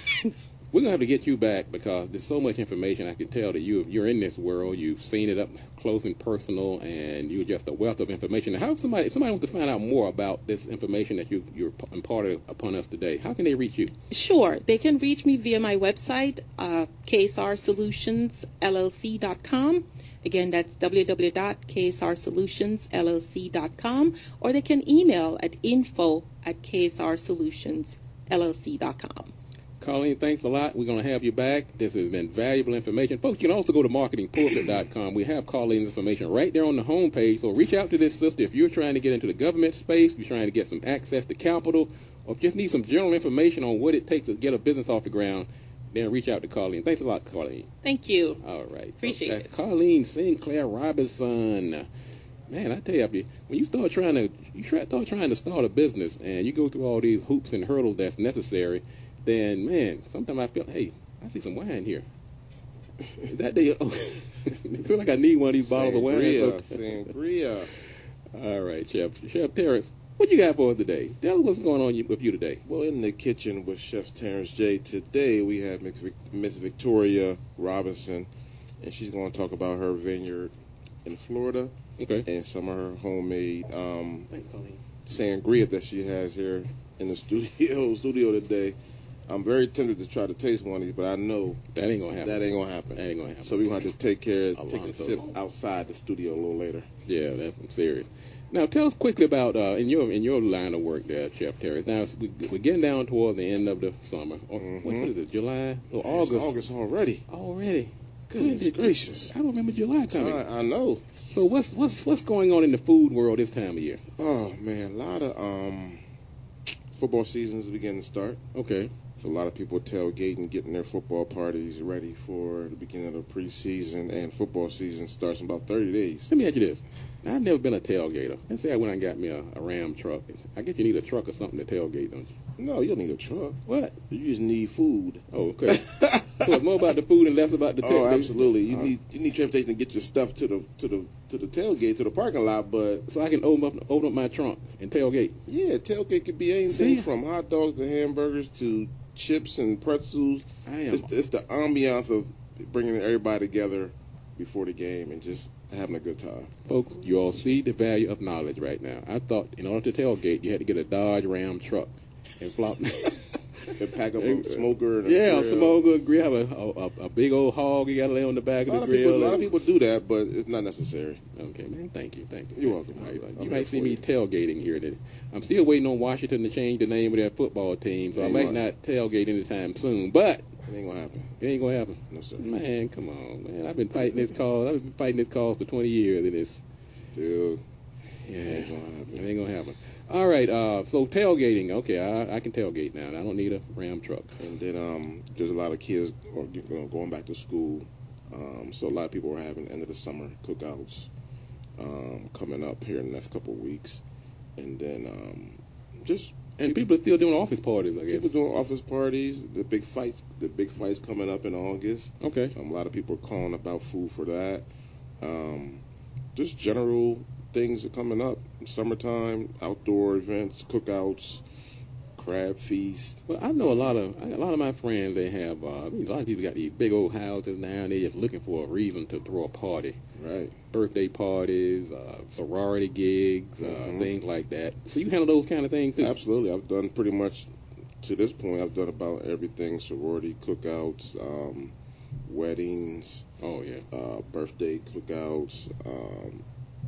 We're going to have to get you back because there's so much information. I can tell that you, you're in this world. You've seen it up close and personal, and you're just a wealth of information. Now, how if somebody, if somebody wants to find out more about this information that you, you're imparted upon us today, how can they reach you? Sure. They can reach me via my website, uh, K S R Solutions L L C dot com. Again, that's w w w dot k s r solutions l l c dot com. Or they can email at info at k s r solutions l l c dot com. Colleen, thanks a lot. We're going to have you back. This has been valuable information. Folks, you can also go to marketing pulpit dot com. We have Colleen's information right there on the homepage. So reach out to this sister if you're trying to get into the government space, you're trying to get some access to capital, or just need some general information on what it takes to get a business off the ground, then reach out to Colleen. Thanks a lot, Colleen. Thank you. All right. Appreciate That's it. Colleen Sinclair Robinson. Man, I tell you, when you start trying to you try, start trying to start a business and you go through all these hoops and hurdles that's necessary, then, man, sometimes I feel, hey, I see some wine here. Is that the, oh, it feels like I need one of these bottles of wine. Sangria, sangria. All right, Chef. Chef Terrence, what you got for us today? Tell us what's going on with you today. Well, in the kitchen with Chef Terrence J. Today we have Miss Victoria Robinson, and she's going to talk about her vineyard in Florida. Okay. And some of her homemade um, sangria that she has here in the studio studio today. I'm very tempted to try to taste one of these, but I know that ain't gonna happen. That ain't gonna happen. That ain't gonna happen. So we're gonna have to take care, of, take a Alonzo. sip outside the studio a little later. Yeah, that's I'm serious. Now, tell us quickly about uh, in your in your line of work there, Chef Terrence. Now we, we're getting down toward the end of the summer. Or, Mm-hmm. What is it? July? Or It's August? August already. Already. Goodness Good. gracious. I don't remember July coming. I, I know. So what's what's what's going on in the food world this time of year? Oh man, a lot of um, football seasons beginning to start. Okay. So a lot of people tailgating, getting their football parties ready for the beginning of the preseason, and football season starts in about thirty days. Let me ask you this. I've never been a tailgater. Let's say I went and got me a, a Ram truck. I guess you need a truck or something to tailgate, don't you? No, you don't need a truck. What? You just need food. Oh, okay. So it's more about the food and less about the tailgate. Oh, absolutely. You Uh, need you need transportation to get your stuff to the to the to the tailgate, to the parking lot, but So I can open up open up my trunk and tailgate. yeah, tailgate could be anything See? from hot dogs to hamburgers to chips and pretzels. I am. It's, it's the ambiance of bringing everybody together before the game and just having a good time. Folks, you all see the value of knowledge right now. I thought in order to tailgate, you had to get a Dodge Ram truck and flop. and pack up a smoker and a yeah, grill. a smoker, grill, have a, a, a big old hog you got to lay on the back A of lot the of, people, grill. a lot of people do that, but it's not necessary. Okay, man. Thank you. Thank you. You're welcome. All right, I'm you here might see for me you. tailgating here today. I'm still waiting on Washington to change the name of their football team, so I Ain't might gonna- not tailgate anytime soon. But It ain't gonna happen. it ain't gonna happen. No sir. Man, come on, man. I've been fighting this cause. I've been fighting this cause for twenty years, and it's Still, yeah, ain't gonna happen. it ain't gonna happen. All right, uh, so tailgating. Okay, I, I can tailgate now. I don't need a Ram truck. And then um, there's a lot of kids are, you know, going back to school. Um, so a lot of people are having end of the summer cookouts um, coming up here in the next couple of weeks. And then um, just And people are still doing office parties, I guess. people doing office parties. The big fights, the big fights coming up in August. Okay. Um, a lot of people are calling about food for that. Um, just general things are coming up. Summertime, outdoor events, cookouts, crab feast. Well, I know a lot of a lot of my friends. They have uh, I mean, a lot of people got these big old houses now, and they're just looking for a reason to throw a party. Right. Birthday parties, uh, sorority gigs, uh, Mhm. things like that. So you handle those kind of things too. Absolutely. I've done pretty much, to this point, I've done about everything: sorority cookouts, um, weddings, Oh yeah. uh, birthday cookouts, um,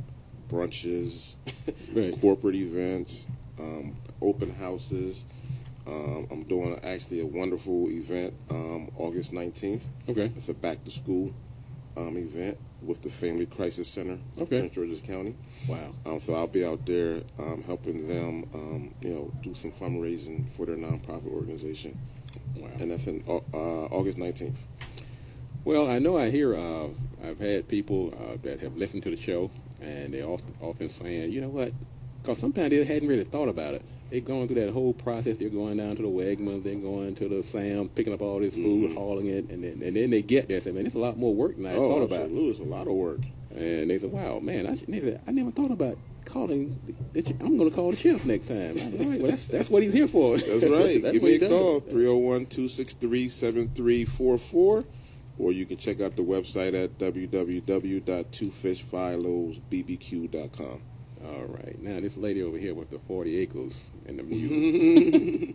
brunches, Right. corporate events, um, open houses. Um, I'm doing actually a wonderful event um, August nineteenth. Okay. It's a back to school um, event with the Family Crisis Center Okay. in Georges County. Wow. Um, so I'll be out there um, helping them, um, you know, do some fundraising for their nonprofit organization, Wow. and that's in uh, uh, August nineteenth. Well, I know I hear uh, I've had people uh, that have listened to the show, and they're often, often saying, you know what? Because sometimes they hadn't really thought about it. They're going through that whole process. They're going down to the Wegmans, they're going to the Sam, picking up all this food, Mhm. hauling it, and then, and then they get there and say, man, it's a lot more work than I oh, thought about. absolutely. It's a lot of work. And they said, wow, man, I, should, they said, I never thought about calling. The, the, I'm going to call the sheriff next time. I said, all right, well, that's, that's what he's here for. That's right. That's Give what me he a does. call, three oh one, two six three, seven three four four, or you can check out the website at w w w dot two fish philos b b q dot com. All right. Now, this lady over here with the forty acres and the mule.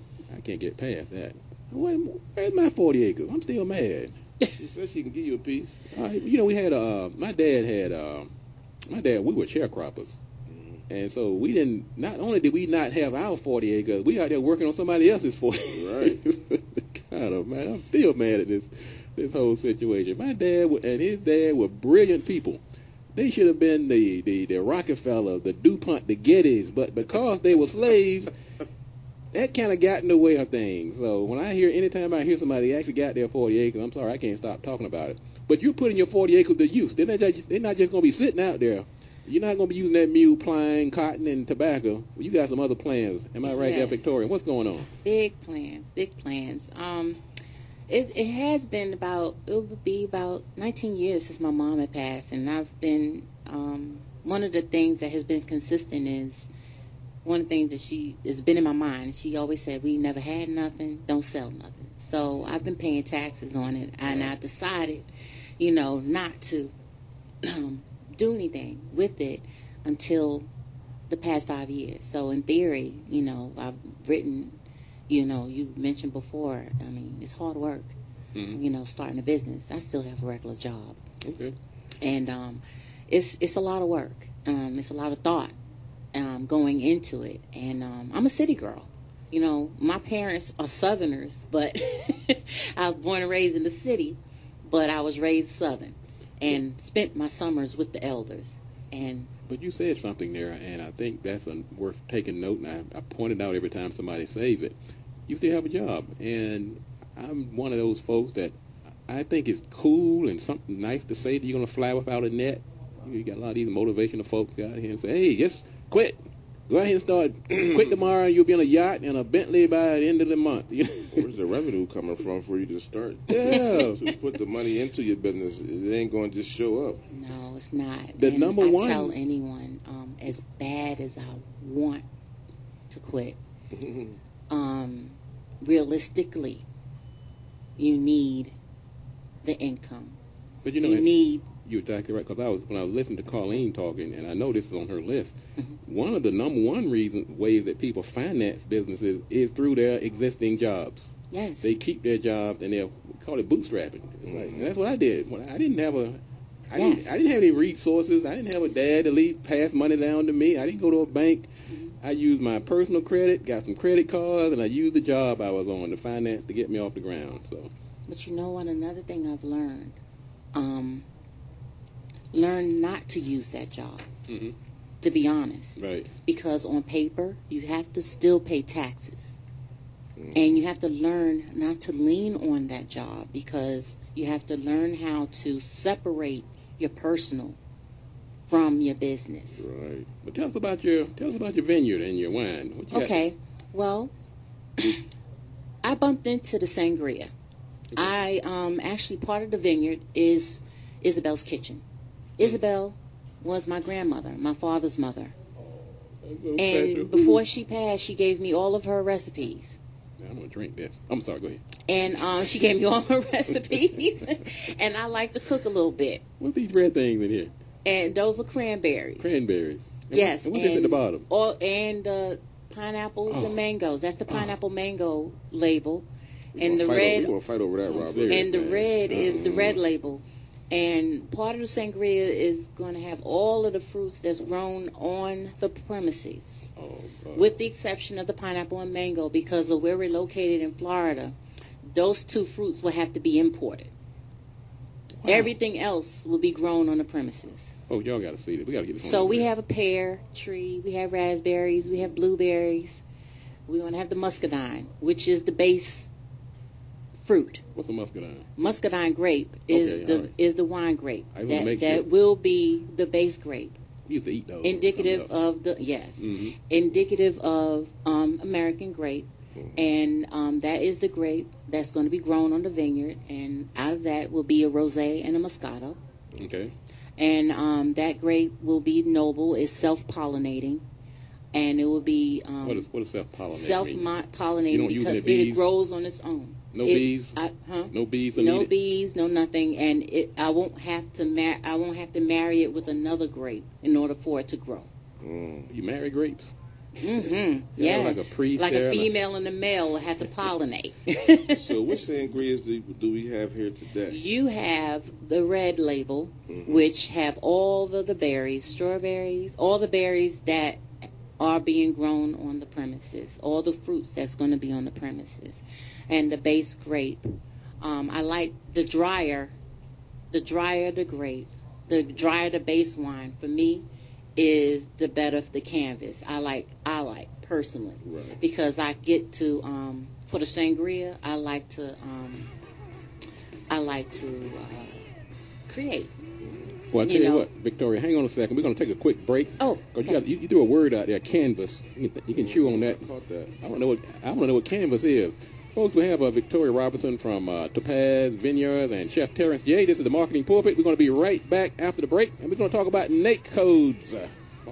I can't get past that. Where, where's my forty acres? I'm still mad. She says she can give you a piece. Uh, you know, we had, uh, my dad had, uh, my dad, we were sharecroppers. And so we didn't, not only did we not have our forty acres, we out there working on somebody else's forty. Right. God, oh, man, I'm still mad at this, this whole situation. My dad wa- and his dad were brilliant people. They should have been the, the, the Rockefeller, the DuPont, the Gettys, but because they were slaves, that kind of got in the way of things. So when I hear, anytime I hear somebody actually got their forty acres, I'm sorry, I can't stop talking about it. But you're putting your forty acres to use. They're not just, they're not just going to be sitting out there. You're not going to be using that mule plying cotton and tobacco. You got some other plans. Am I right there, Yes. Victoria? What's going on? Big plans, big plans. Um, it, it has been about, it would be about nineteen years since my mom had passed, and I've been, um, one of the things that has been consistent is, one of the things that she, has been in my mind, she always said, we never had nothing, don't sell nothing. So I've been paying taxes on it, and I decided, you know, not to um, do anything with it until the past five years. So in theory, you know, I've written, you know, you mentioned before, I mean, it's hard work, Mhm. you know, starting a business. I still have a regular job. Okay. And um, it's it's a lot of work. Um, it's a lot of thought um, going into it. And um, I'm a city girl. You know, my parents are Southerners, but I was born and raised in the city, but I was raised Southern and spent my summers with the elders. And But you said something there, and I think that's a, worth taking note, and I, I point it out every time somebody says it. You still have a job, and I'm one of those folks that I think it's cool and something nice to say that you're going to fly without a net. You got a lot of these motivational folks out here and say, hey, just quit. Go ahead and start. Quit tomorrow, and you'll be on a yacht and a Bentley by the end of the month. Where's the revenue coming from for you to start? Yeah. To put the money into your business, it ain't going to just show up. no, it's not. The and number I one- tell anyone, um, as bad as I want to quit, um, realistically, you need the income. But you know, you it- need you're exactly right. Because I was when I was listening to Colleen talking, and I know this is on her list. Mm-hmm. One of the number one reason ways that people finance businesses is through their existing jobs. Yes. They keep their jobs, and they'll call it bootstrapping. It's like, and that's what I did. When I didn't have a, I, yes. didn't, I didn't have any resources. I didn't have a dad to leave pass money down to me. I didn't go to a bank. I used my personal credit, got some credit cards, and I used the job I was on to finance to get me off the ground. So. But you know what? Another thing I've learned, um, learn not to use that job. Mm-hmm. To be honest, right? Because on paper you have to still pay taxes. And you have to learn not to lean on that job because you have to learn how to separate your personal from your business. Right. But tell us about your tell us about your vineyard and your wine. What you okay. got? Well, I bumped into the sangria. Okay. I um, actually part of the vineyard is Isabel's kitchen. Isabel was my grandmother, my father's mother. Oh, and before she passed, she gave me all of her recipes. I'm going to drink this. I'm sorry, go ahead. And um, she gave me all her recipes. And I like to cook a little bit. What are these red things in here? And those are cranberries. Cranberries. And yes. What, and what's and, this at the bottom? All, and uh, pineapples oh. and mangoes. That's the pineapple oh. mango label. We're and the red. We're going to fight over that, Robert. And the red is the red label. And part of the sangria is going to have all of the fruits that's grown on the premises, oh, with the exception of the pineapple and mango, because of where we're located in Florida. Those two fruits will have to be imported. Wow. Everything else will be grown on the premises. Oh, y'all got to see this. We got to get this. So we have a pear tree, we have raspberries, we have blueberries. We want to have the muscadine, which is the base fruit. What's a muscadine? Muscadine grape is okay, the right. is the wine grape. I that make that sure. will be the base grape. We used to eat those. Indicative of the yes, mm-hmm. indicative of um, American grape, mm-hmm. and um, that is the grape that's going to be grown on the vineyard, and out of that will be a rosé and a moscato. Okay. And um, that grape will be noble. It's self-pollinating. And it will be um, what is what is self-pollinating? Self-pollinating because it, it grows on its own. No it, bees. I, huh? No bees. No bees. No nothing. And it, I won't have to mar- I won't have to marry it with another grape in order for it to grow. Mm. You marry grapes? Mm-hmm. Yeah, yes. like a priest. Like there, a female like... and a male will have to pollinate. So which sangrias do, do we have here today? You have the red label, mm-hmm. which have all the, the berries, strawberries, all the berries that are being grown on the premises, all the fruits that's going to be on the premises, and the base grape. Um, I like the drier, the drier the grape, the drier the base wine. For me, is the better the canvas. I like, I like personally, right. because I get to um, for the sangria. I like to, um, I like to uh, create. Well, I tell you, you know. what, Victoria, hang on a second. We're going to take a quick break. Oh, Cause okay. you, got, you, you threw a word out there, canvas. You can, you can chew on that. Caught that. I want to know what I want to know what canvas is. Folks, we have uh, Victoria Robertson from uh, Topaz Vineyards and Chef Terrence J. This is the Marketing Pulpit. We're going to be right back after the break, and we're going to talk about N A I C codes. Uh,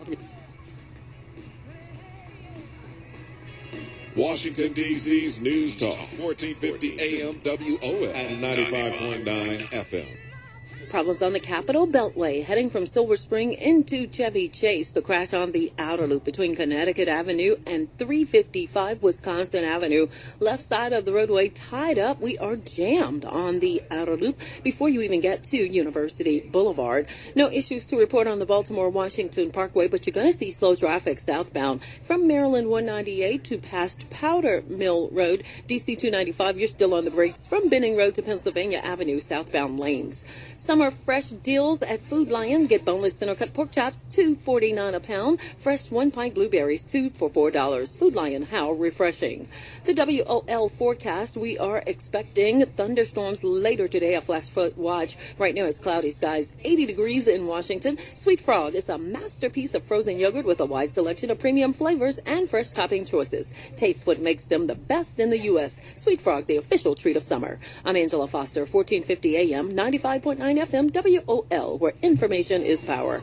Washington, D C's News Talk, fourteen fifty A M W O L and ninety-five point nine F M. Problems on the Capitol Beltway heading from Silver Spring into Chevy Chase. The crash on the outer loop between Connecticut Avenue and three fifty-five Wisconsin Avenue. Left side of the roadway tied up. We are jammed on the outer loop before you even get to University Boulevard. No issues to report on the Baltimore-Washington Parkway, but you're going to see slow traffic southbound from Maryland one ninety-eight to past Powder Mill Road. D C two ninety-five, you're still on the brakes from Benning Road to Pennsylvania Avenue southbound lanes. Summer fresh deals at Food Lion. Get boneless center cut pork chops, two forty-nine a pound. Fresh one pint blueberries, two for four dollars. Food Lion, how refreshing. The W O L forecast, we are expecting thunderstorms later today. A flash flood watch. Right now it's cloudy skies, eighty degrees in Washington. Sweet Frog is a masterpiece of frozen yogurt with a wide selection of premium flavors and fresh topping choices. Taste what makes them the best in the U S Sweet Frog, the official treat of summer. I'm Angela Foster, fourteen fifty A M, ninety-five point nine F M, W O L, where information is power.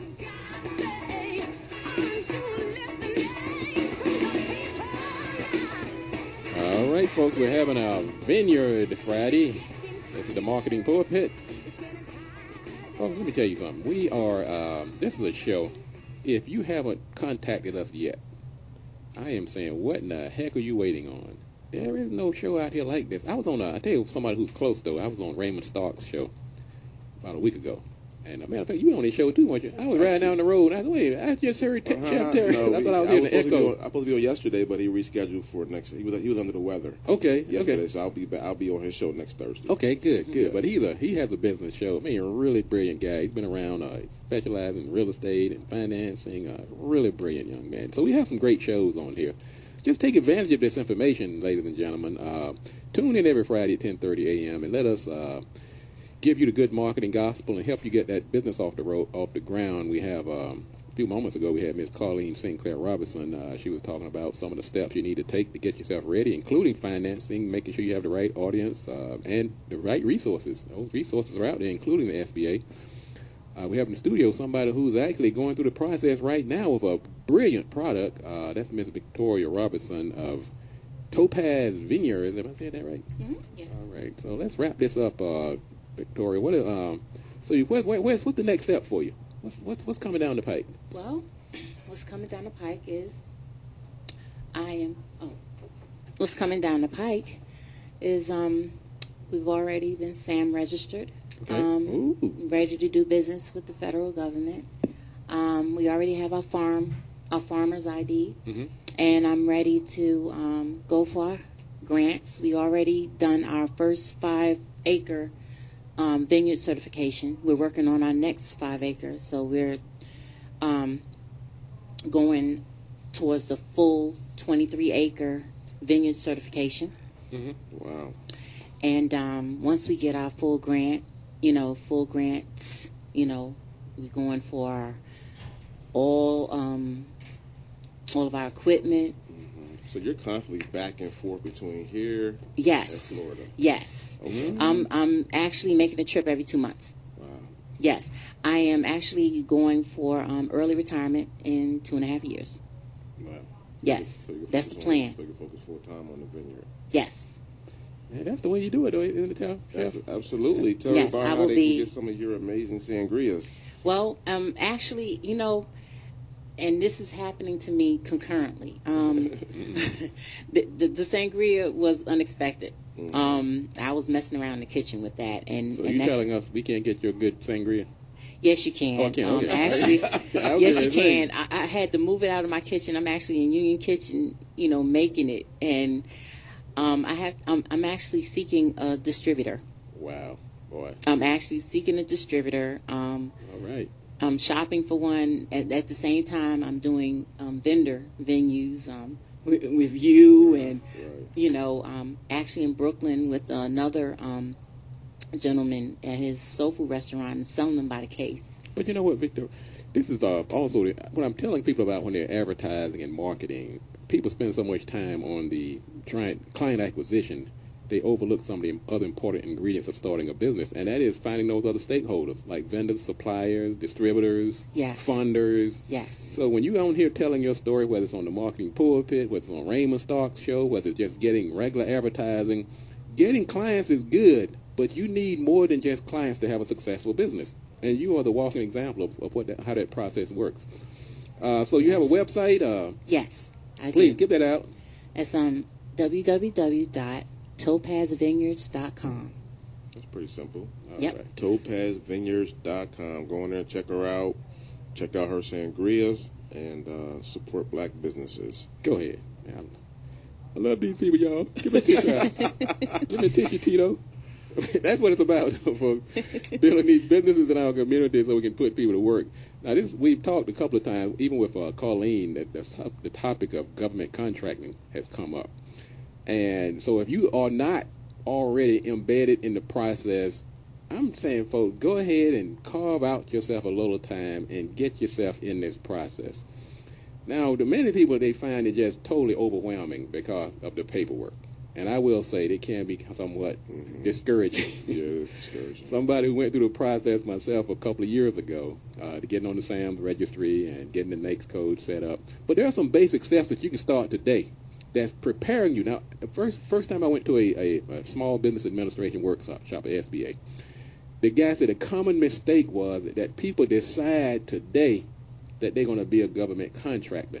All right, folks, we're having a Vineyard Friday. This is the Marketing Pulpit. folks, let me tell you something. We are, um, this is a show. If you haven't contacted us yet, I am saying, what in the heck are you waiting on? There is no show out here like this. I was on, a, I tell you somebody who's close, though. I was on Raymond Stark's show about a week ago. And, uh, matter of fact, you were on this show, too, weren't you? I was riding down the road, and I said, wait, I just heard T- Uh-huh. Chef Terry. No, I we- thought I was I hearing was the supposed to be echo. on- I was supposed to be on yesterday, but he rescheduled for next. He was he was under the weather. Okay, yesterday, okay. so I'll be back, I'll be on his show next Thursday. Okay, good, good. Yeah. But he's a, he has a business show. I mean, a really brilliant guy. He's been around, uh, specializing in real estate and financing. Uh, really brilliant young man. So we have some great shows on here. Just take advantage of this information, ladies and gentlemen. Uh, tune in every Friday at ten thirty a.m. and let us uh, give you the good marketing gospel and help you get that business off the road, off the ground. We have um, a few moments ago we had Miss Colleen Sinclair Robinson. Uh, she was talking about some of the steps you need to take to get yourself ready, including financing, making sure you have the right audience uh, and the right resources. Those resources are out there, including the S B A. Uh, we have in the studio somebody who's actually going through the process right now of a brilliant product. Uh, that's Miss Victoria Robertson of Topaz Vineyards. Am I saying that right? Mm-hmm. Yes. All right. So let's wrap this up, uh, Victoria. What? Um, so you, where, where, where's, what's the next step for you? What's, what's what's coming down the pike? Well, what's coming down the pike is I am. Oh, what's coming down the pike is um, we've already been SAM registered. Okay. Um, ready to do business with the federal government. Um, we already have our farm, our farmer's I D, Mm-hmm. and I'm ready to um, go for our grants. We already done our first five acre um, vineyard certification. We're working on our next five acres, so we're um, going towards the full twenty-three acre vineyard certification. Mm-hmm. Wow. And um, once we get our full grant, you know, full grants, you know, we're going for our, all um, all of our equipment. Mm-hmm. So you're constantly back and forth between here Yes. and Florida. Yes. Okay. I'm I'm actually making a trip every two months. Wow. Yes. I am actually going for um, early retirement in two and a half years. Wow. Yes. So you're That's the focused plan. On, so you focus full time on the vineyard. Yes. Yeah, that's the way you do it, though, isn't it, Chef? Abs- Absolutely. Tell Yes, everybody I how will they be- can get some of your amazing sangrias. Well, um, actually, you know, and this is happening to me concurrently. Um, the, the, the sangria was unexpected. Mm-hmm. Um, I was messing around in the kitchen with that, and, So and you that, telling us we can't get your good sangria? yes, you can. Oh, I can, Um, okay. actually, I was yes, gonna you say. can. I, I had to move it out of my kitchen. I'm actually in Union Kitchen, you know, making it, and um, I have. I'm, I'm actually seeking a distributor. Wow, boy. I'm actually seeking a distributor. Um, All right. I'm shopping for one. At, at the same time, I'm doing um, vendor venues um, with, with you, and Right. you know, um, actually in Brooklyn with another um, gentleman at his soul food restaurant, and selling them by the case. But you know what, Victor? This is uh, also the, what I'm telling people about when they're advertising and marketing. People spend so much time on the trying, client acquisition, they overlook some of the other important ingredients of starting a business, and that is finding those other stakeholders, like vendors, suppliers, distributors, Yes. funders. Yes. So when you're on here telling your story, whether it's on the marketing pulpit, whether it's on Raymond Stark's show, whether it's just getting regular advertising, getting clients is good, but you need more than just clients to have a successful business. And you are the walking example of, of what that, how that process works. Uh, so you have a website? Uh, Yes, I please do. give that out. It's um, w w w dot topaz vineyards dot com. That's pretty simple. All Yep. right. topaz vineyards dot com. Go in there and check her out. Check out her sangrias and uh, support black businesses. Go ahead. Man, I love these people, y'all. Give me a tissue. out. Give me a tissue, Tito. That's what it's about, for building these businesses in our community so we can put people to work. Now, this we've talked a couple of times, even with uh, Colleen, that the, top, the topic of government contracting has come up. And so if you are not already embedded in the process, I'm saying, folks, go ahead and carve out yourself a little time and get yourself in this process. Now, the many people, they find it just totally overwhelming because of the paperwork. And I will say they can be somewhat Mm-hmm. discouraging. Yeah, it's discouraging. Somebody who went through the process myself a couple of years ago, uh, to getting on the SAMS registry and getting the NAICS code set up. But there are some basic steps that you can start today that's preparing you. Now, the first first time I went to a, a, a small business administration workshop shop at S B A, the guy said the common mistake was that people decide today that they're going to be a government contractor.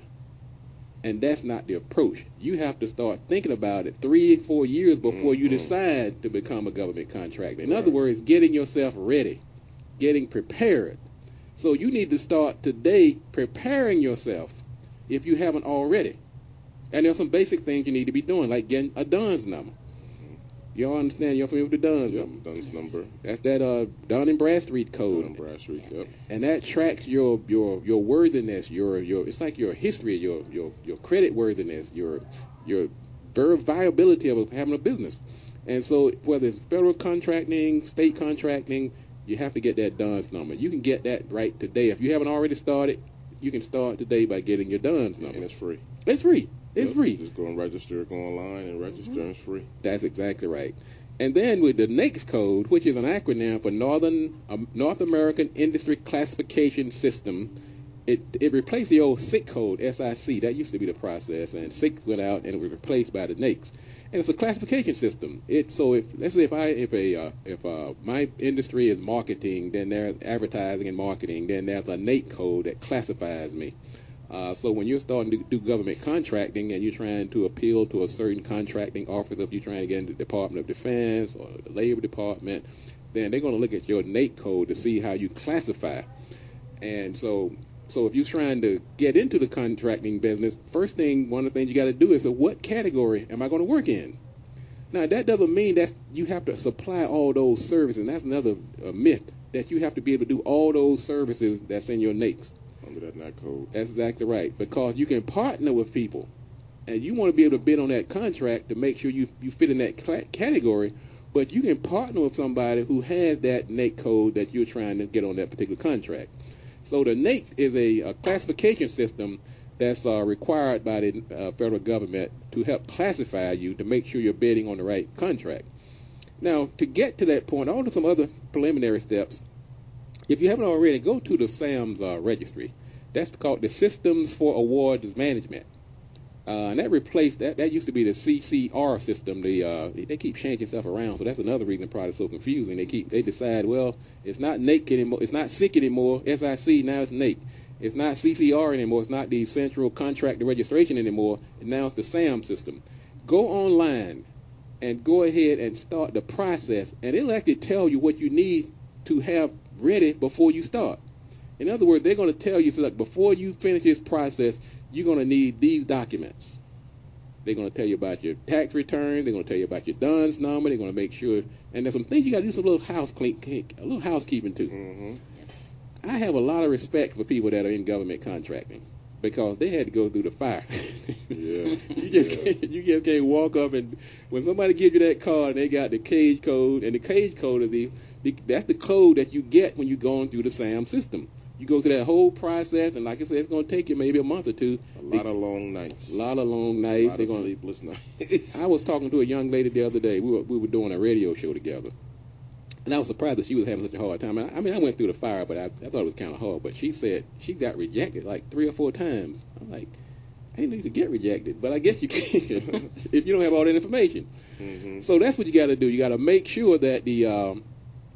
And that's not the approach. You have to start thinking about it three, four years before mm-hmm. you decide to become a government contractor. In right. other words, getting yourself ready, getting prepared. So you need to start today preparing yourself if you haven't already. And there's some basic things you need to be doing, like getting a D U N S number. Y'all understand? You're familiar with the D U N S yep, number? D U N S number. That's that uh, Dun and Bradstreet code. Dun and Bradstreet, yep. And that tracks your your your worthiness, your your. It's like your history, your your your credit worthiness, your your ver- viability of having a business. And so, whether it's federal contracting, state contracting, you have to get that D U N S number. You can get that right today. If you haven't already started, you can start today by getting your D U N S number. And it's free. It's free. It's yep. free. Just go and register, go online and register, mm-hmm. and it's free. That's exactly right. And then with the NAICS code, which is an acronym for Northern um, North American Industry Classification System, it it replaced the old S I C code, S I C. That used to be the process, and S I C went out and it was replaced by the NAICS. And it's a classification system. It so if let's say if I if a uh, if uh, my industry is marketing, then there's advertising and marketing, then there's a NAICS code that classifies me. Uh, so when you're starting to do government contracting and you're trying to appeal to a certain contracting office, if you're trying to get into the Department of Defense or the Labor Department, then they're going to look at your NAICS code to see how you classify. And so so if you're trying to get into the contracting business, first thing, one of the things you got to do is, so what category am I going to work in? Now, that doesn't mean that you have to supply all those services. And that's another uh, myth, that you have to be able to do all those services that's in your NAICS. Under that NAICS code. That's exactly right. Because you can partner with people, and you want to be able to bid on that contract to make sure you, you fit in that cl- category, but you can partner with somebody who has that NAICS code that you're trying to get on that particular contract. So the NAICS is a, a classification system that's uh, required by the uh, federal government to help classify you to make sure you're bidding on the right contract. Now, to get to that point, all of some other preliminary steps, if you haven't already, go to the SAMS uh, registry. That's called the Systems for Awards Management. Uh, and that replaced, that, that used to be the C C R system. The uh, They keep changing stuff around, so that's another reason the product is so confusing. They keep, they decide, well, it's not NAICS anymore, it's not S I C anymore, S I C, now it's NAICS. It's not C C R anymore, it's not the Central Contractor Registration anymore, and now it's the SAMS system. Go online and go ahead and start the process, and it'll actually tell you what you need to have ready before you start. In other words, they're going to tell you, so that before you finish this process, you're going to need these documents. They're going to tell you about your tax returns. They're going to tell you about your D U N S number. They're going to make sure, and there's some things you got to do some little house clean, a little housekeeping too. Mm-hmm. I have a lot of respect for people that are in government contracting because they had to go through the fire. Yeah. you just yeah. can't, you just can't walk up and when somebody gives you that card and they got the cage code, and the cage code is the The, that's the code that you get when you're going through the SAM system. You go through that whole process, and like I said, it's going to take you maybe a month or two. A lot they, of long nights. A lot of long nights. A lot They're of gonna, sleepless nights. I was talking to a young lady the other day. We were we were doing a radio show together, and I was surprised that she was having such a hard time. I, I mean, I went through the fire, but I, I thought it was kind of hard. But she said she got rejected like three or four times. I'm like, I didn't need to get rejected, but I guess you can if you don't have all that information. Mm-hmm. So that's what you got to do. You got to make sure that the um,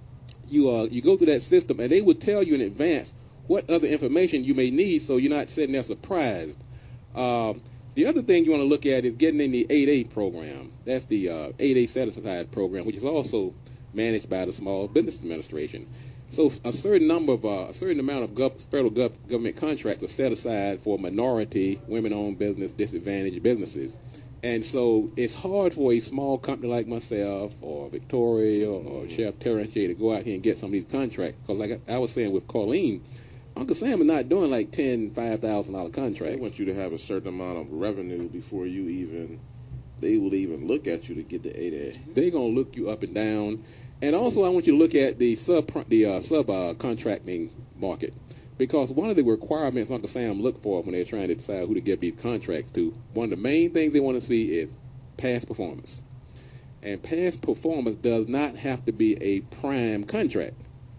you uh, you go through that system, and they will tell you in advance what other information you may need, so you're not sitting there surprised. Um, the other thing you want to look at is getting in the eight A program. That's the uh, eight A set-aside program, which is also managed by the Small Business Administration. So a certain number of, uh, a certain amount of gov- federal gov- government contracts are set aside for minority, women-owned business, disadvantaged businesses. And so it's hard for a small company like myself or Victoria or Chef Terrence to go out here and get some of these contracts. Because like I, I was saying with Colleen, Uncle Sam is not doing like ten, five thousand dollar contracts. They want you to have a certain amount of revenue before you even, they will even look at you to get the eight A. They're going to look you up and down. And also I want you to look at the sub the uh, sub uh, contracting market. Because one of the requirements Uncle Sam look for when they're trying to decide who to give these contracts to, one of the main things they want to see is past performance. And past performance does not have to be a prime contract.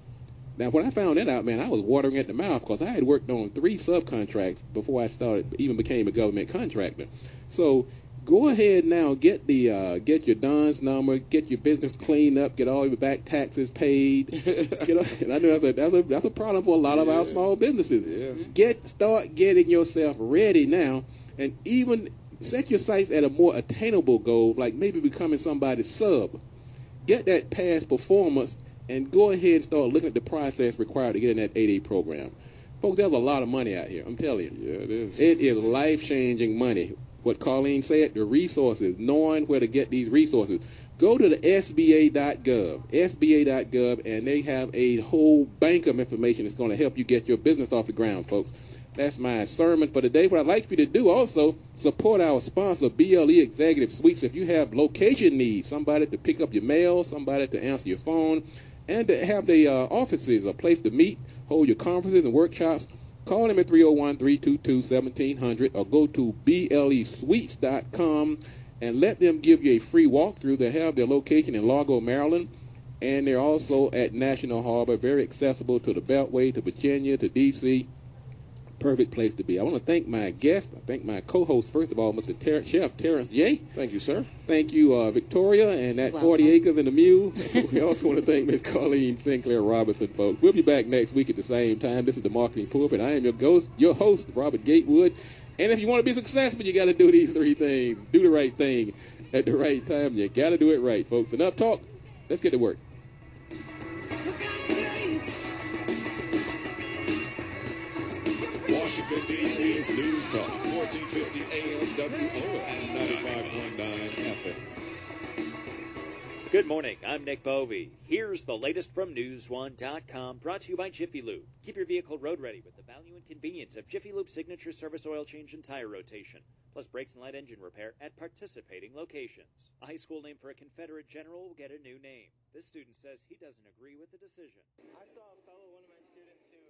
Now, when I found that out, man, I was watering at the mouth because I had worked on three subcontracts before I started, even became a government contractor. So go ahead now, get the uh, get your D U N S number, get your business cleaned up, get all your back taxes paid. You know, and I know that's a, that's a that's a problem for a lot of Yeah. our small businesses. Yeah. Get start getting yourself ready now, and even set your sights at a more attainable goal, like maybe becoming somebody's sub. Get that past performance, and go ahead and start looking at the process required to get in that eight A program. Folks, there's a lot of money out here. I'm telling you. Yeah, it is. It is life-changing money. What Colleen said, the resources, knowing where to get these resources. Go to the S B A dot gov, S B A dot gov, and they have a whole bank of information that's going to help you get your business off the ground, folks. That's my sermon for today. What I'd like for you to do also, support our sponsor, B L E Executive Suites. If you have location needs, somebody to pick up your mail, somebody to answer your phone, and to have the uh, offices, a place to meet, hold your conferences and workshops, call them at three oh one, three two two, one seven hundred or go to B L E suites dot com and let them give you a free walkthrough. They have their location in Largo, Maryland, and they're also at National Harbor, very accessible to the Beltway, to Virginia, to D C Perfect place to be. I want to thank my guest. I thank my co-host, first of all, Mister Ter- Chef Terrence J. Thank you, sir. Thank you, uh, Victoria, and that Welcome. forty acres and a mule. We also want to thank Miss Colleen Sinclair Robinson, folks. We'll be back next week at the same time. This is the Marketing Pulpit. I am your ghost, your host, Robert Gatewood. And if you want to be successful, you got to do these three things. Do the right thing at the right time. You got to do it right, folks. Enough talk. Let's get to work. Washington, D C's News Talk, fourteen fifty A M W O L and ninety-five point nine F M. Good morning, I'm Nick Bovey. Here's the latest from news one dot com, brought to you by Jiffy Lube. Keep your vehicle road ready with the value and convenience of Jiffy Lube's signature service oil change and tire rotation, plus brakes and light engine repair at participating locations. A high school name for a Confederate general will get a new name. This student says he doesn't agree with the decision. I saw a fellow, one of my students, who